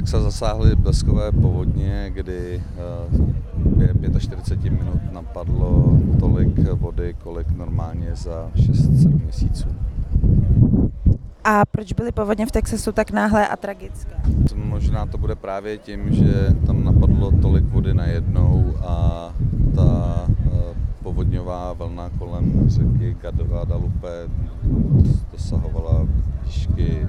Texas zasáhly bleskové povodně, kdy během 45 minut napadlo tolik vody, kolik normálně za 6-7 měsíců. A proč byly povodně v Texasu tak náhlé a tragické? Možná to bude právě tím, že tam napadlo tolik vody najednou a ta povodňová vlna kolem řeky Guadalupe dosahovala výšky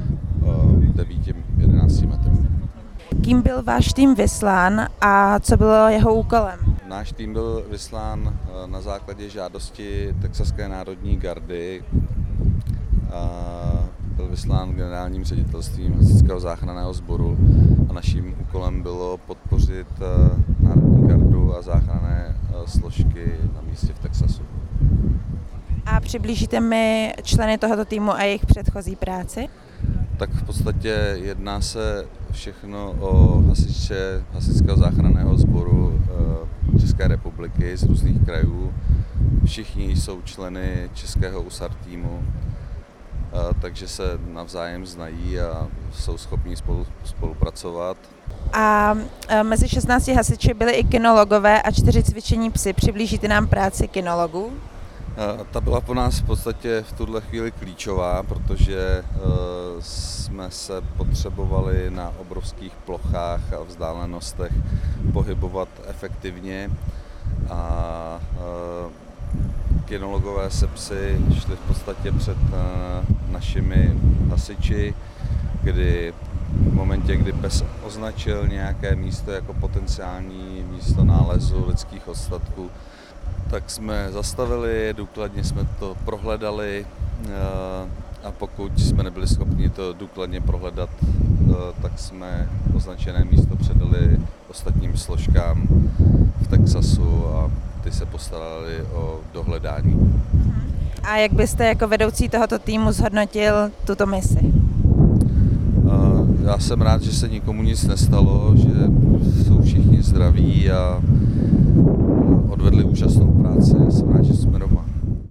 9-11 metrů. Kým byl váš tým vyslán a co bylo jeho úkolem? Náš tým byl vyslán na základě žádosti Texaské národní gardy. Byl vyslán generálním ředitelstvím Hasičského záchranného sboru a naším úkolem bylo podpořit národní gardu a záchranné složky na místě v Texasu. A přiblížíte mi členy tohoto týmu a jejich předchozí práci? Tak v podstatě jedná se všechno o hasiče Hasičského záchranného sboru České republiky z různých krajů. Všichni jsou členy českého USAR týmu, takže se navzájem znají a jsou schopni spolupracovat. A mezi 16 hasiči byli i kinologové a 4 cvičení psy. Přiblížíte nám práci kinologů? Ta byla pro nás v podstatě v tuhle chvíli klíčová, protože jsme se potřebovali na obrovských plochách a vzdálenostech pohybovat efektivně a kinologové se psy šli v podstatě před našimi hasiči, kdy v momentě, kdy pes označil nějaké místo jako potenciální místo nálezu lidských ostatků, tak jsme zastavili, důkladně jsme to prohledali a pokud jsme nebyli schopni to důkladně prohledat, tak jsme označené místo předali ostatním složkám v Texasu a ty se postarali o dohledání. A jak byste jako vedoucí tohoto týmu zhodnotil tuto misi? Já jsem rád, že se nikomu nic nestalo, že jsou všichni zdraví a odvedli úžasnou práci. Jsem rád, že jsme doma.